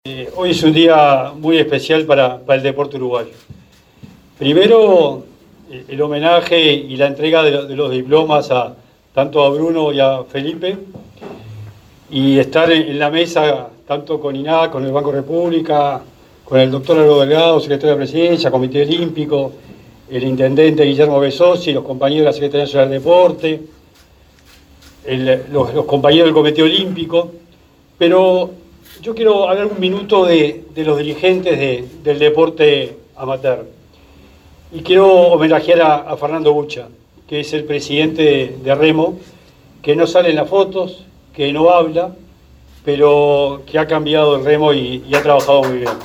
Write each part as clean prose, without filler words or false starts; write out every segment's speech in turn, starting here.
Hoy es un día muy especial para el deporte uruguayo. Primero, el homenaje y la entrega de los diplomas tanto a Bruno y a Felipe, y estar en la mesa tanto con INAC, con el Banco República, con el doctor Aldo Delgado, secretario de Presidencia, Comité Olímpico, el intendente Guillermo Besossi, los compañeros de la Secretaría Nacional del Deporte, los compañeros del Comité Olímpico. Pero yo quiero hablar un minuto de los dirigentes del deporte amateur. Y quiero homenajear a Fernando Bucha, que es el presidente de Remo, que no sale en las fotos, que no habla, pero que ha cambiado el Remo y ha trabajado muy bien.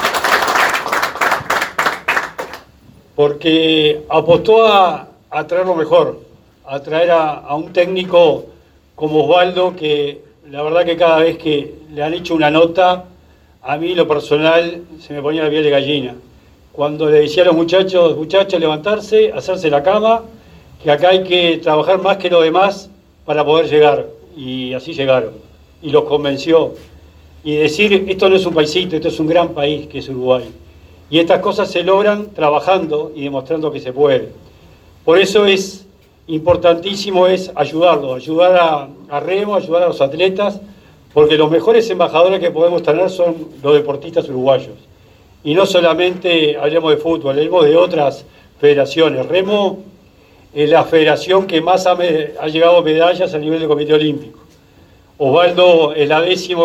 Porque apostó a traer lo mejor, a traer a un técnico como Osvaldo, que la verdad que cada vez que le han hecho una nota, a mí lo personal se me ponía la piel de gallina. Cuando le decía a los muchachos, levantarse, hacerse la cama, que acá hay que trabajar más que lo demás para poder llegar. Y así llegaron. Y los convenció. Y decir, esto no es un paisito, esto es un gran país que es Uruguay. Y estas cosas se logran trabajando y demostrando que se puede. Por eso es importantísimo ayudar a Remo, ayudar a los atletas, porque los mejores embajadores que podemos tener son los deportistas uruguayos. Y no solamente hablemos de fútbol, hablemos de otras federaciones. Remo es la federación que más ha llegado a medallas a nivel del Comité Olímpico. Osvaldo es la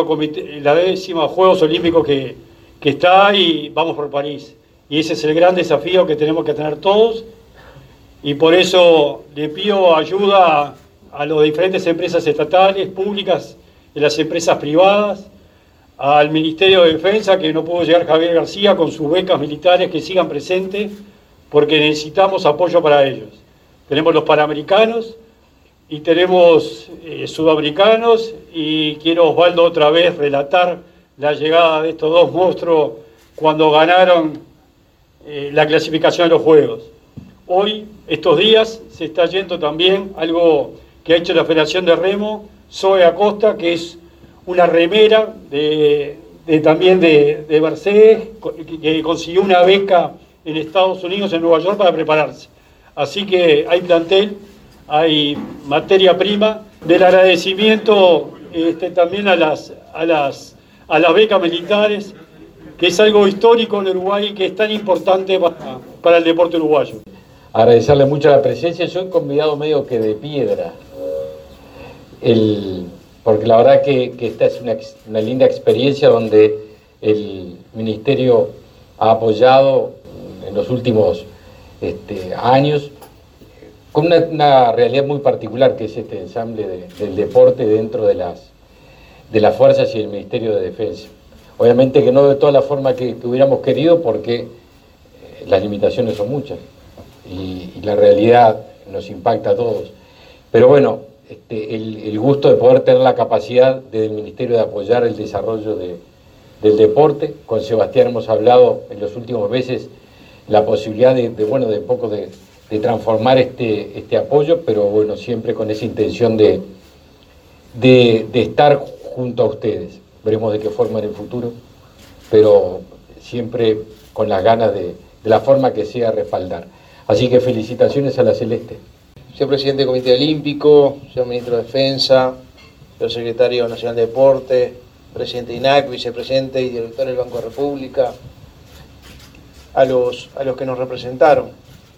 décima Juegos Olímpicos que está, y vamos por París. Y ese es el gran desafío que tenemos que tener todos. Y por eso le pido ayuda a las diferentes empresas estatales, públicas, y las empresas privadas, al Ministerio de Defensa, que no pudo llegar Javier García, con sus becas militares, que sigan presentes, porque necesitamos apoyo para ellos. Tenemos los panamericanos y tenemos sudamericanos, y quiero, Osvaldo, otra vez relatar la llegada de estos dos monstruos cuando ganaron la clasificación de los Juegos. Hoy, estos días, se está yendo también algo que ha hecho la Federación de Remo, Zoe Acosta, que es una remera también de Mercedes, que consiguió una beca en Estados Unidos, en Nueva York, para prepararse. Así que hay plantel, hay materia prima. Del agradecimiento también a las becas militares, que es algo histórico en Uruguay y que es tan importante para el deporte uruguayo. Agradecerle mucho la presencia. Yo he convidado medio que de piedra, porque la verdad que esta es una linda experiencia donde el Ministerio ha apoyado en los últimos años con una realidad muy particular, que es este ensamble del deporte dentro de las fuerzas y el Ministerio de Defensa. Obviamente que no de toda la forma que hubiéramos querido, porque las limitaciones son muchas y la realidad nos impacta a todos. Pero bueno, el gusto de poder tener la capacidad del Ministerio de apoyar el desarrollo del deporte. Con Sebastián hemos hablado en los últimos meses la posibilidad de transformar este apoyo, pero bueno, siempre con esa intención de estar junto a ustedes. Veremos de qué forma en el futuro, pero siempre con las ganas de la forma que sea respaldar. Así que felicitaciones a la Celeste. Señor presidente del Comité Olímpico, señor ministro de Defensa, señor secretario nacional de Deporte, presidente de INAC, vicepresidente y director del Banco República, a los que nos representaron,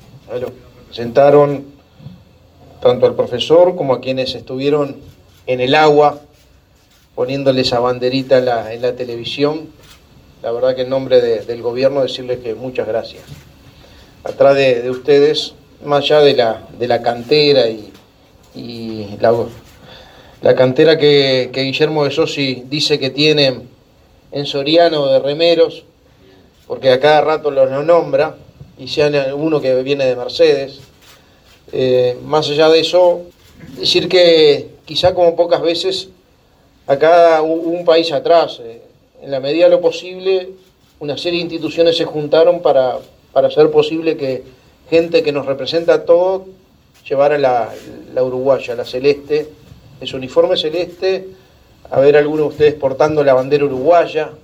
tanto al profesor como a quienes estuvieron en el agua poniéndole esa banderita en la televisión. La verdad que en nombre del gobierno decirles que muchas gracias. Atrás de ustedes, más allá de la cantera y la cantera que Guillermo Besossi dice que tiene en Soriano de remeros, porque a cada rato los nombra, y sea uno que viene de Mercedes. Más allá de eso, decir que quizá como pocas veces acá hubo un país atrás. En la medida de lo posible, una serie de instituciones se juntaron para hacer posible que gente que nos representa a todos llevara la uruguaya, la celeste, de su uniforme celeste, a ver algunos de ustedes portando la bandera uruguaya,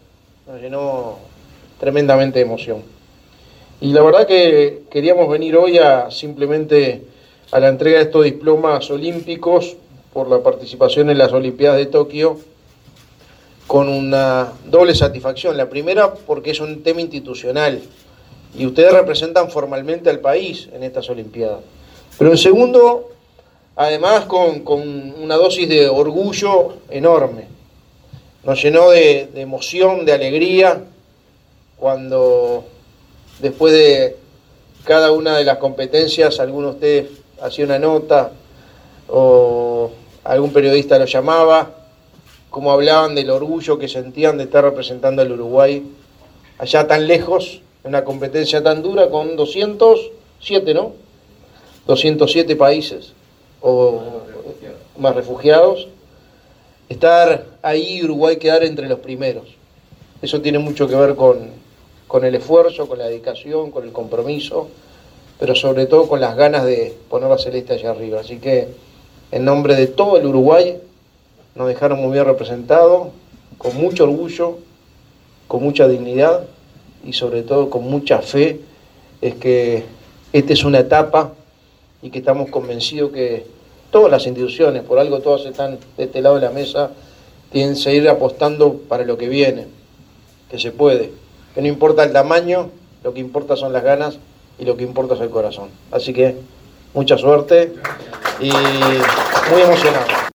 nos llenó tremendamente de emoción. Y la verdad que queríamos venir hoy simplemente a la entrega de estos diplomas olímpicos por la participación en las Olimpiadas de Tokio con una doble satisfacción. La primera, porque es un tema institucional y ustedes representan formalmente al país en estas Olimpiadas. Pero en segundo, además con una dosis de orgullo enorme. Nos llenó de emoción, de alegría, cuando después de cada una de las competencias alguno de ustedes hacía una nota o algún periodista lo llamaba, cómo hablaban del orgullo que sentían de estar representando al Uruguay allá tan lejos, en una competencia tan dura con 207, ¿no? 207 países o más refugiados. Estar ahí, Uruguay quedar entre los primeros. Eso tiene mucho que ver con el esfuerzo, con la dedicación, con el compromiso, pero sobre todo con las ganas de poner la celeste allá arriba. Así que en nombre de todo el Uruguay nos dejaron muy bien representados, con mucho orgullo, con mucha dignidad y sobre todo con mucha fe. Es que esta es una etapa y que estamos convencidos que todas las instituciones, por algo todas están de este lado de la mesa, tienen que seguir apostando para lo que viene, que se puede, que no importa el tamaño, lo que importa son las ganas y lo que importa es el corazón. Así que mucha suerte y muy emocionado.